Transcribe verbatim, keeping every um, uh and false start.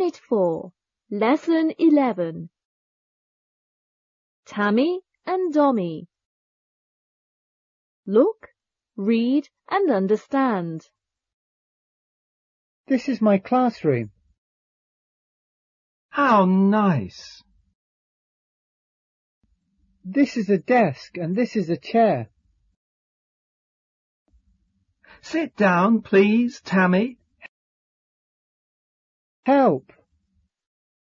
Unit four, Lesson eleven. Tammy and Dommy. Look, read and understand. This is my classroom. How nice. This is a desk and this is a chair. Sit down, please, Tammy. Help!